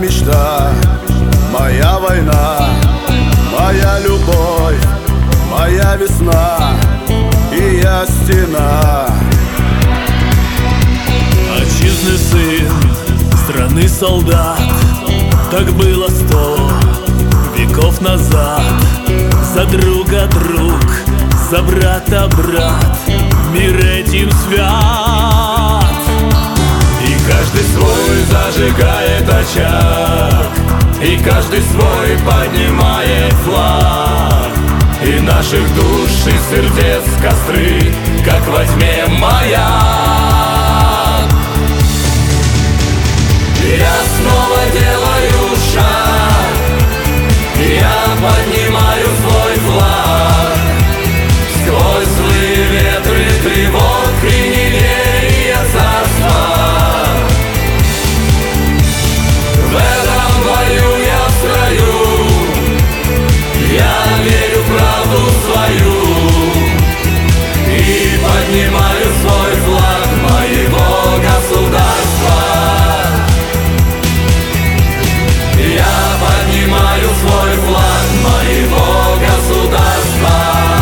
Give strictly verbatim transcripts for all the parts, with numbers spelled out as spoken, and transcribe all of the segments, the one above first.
мечта, моя война, моя любовь, моя весна, и я стена. Отчизны сын, страны солдат, так было сто веков назад. За друга друг, за брата брат, мир этим свят. И каждый свой зажигает очаг, и каждый свой поднимает флаг, и наших душ и сердец костры, как во тьме маяк. Я снова делаю шаг, я поднимаю свой флаг сквозь злые ветры тревог и неверия царства. В этом бою я в строю, я верю в правду свою и поднимаю свой флаг моего государства. Я поднимаю свой флаг моего государства.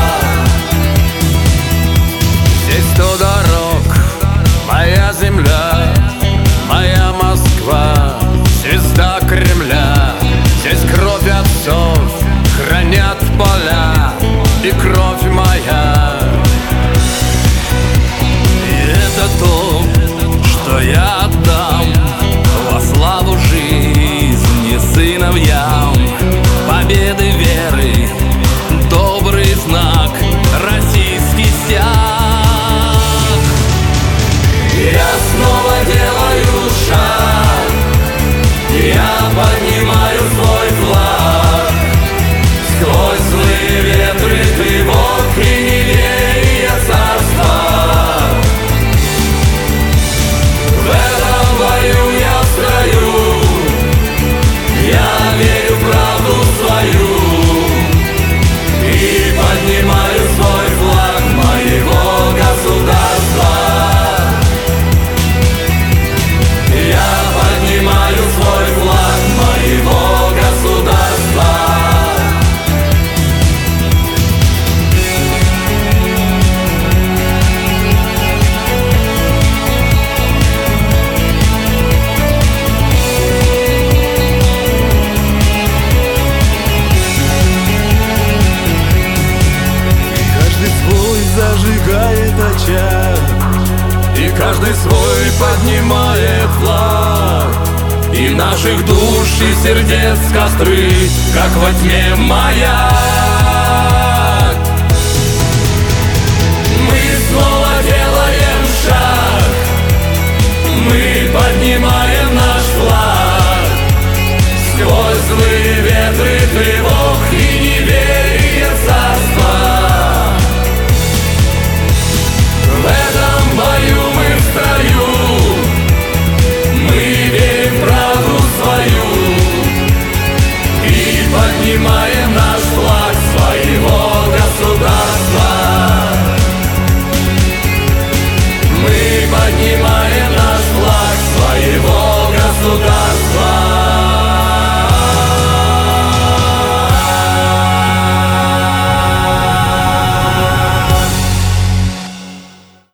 Здесь сто дорог, моя земля, моя Москва, звезда Кремля. Здесь кровь отцов хранят поля, и кровь моя. И это то, что я отдам во славу жизни сыновьям. Победы веры, добрый знак, российский стяг. Я снова делаю шаг, я поднимаю свой флаг сквозь злые ветры тревог и неверия царства. В этом бою я в строю, я верю в правду свою и поднимаю свой флаг моего государства. Я поднимаю свой флаг моего государства. Зажигает очаг, и каждый свой поднимает флаг, и наших душ и сердец костры, как во тьме маяк.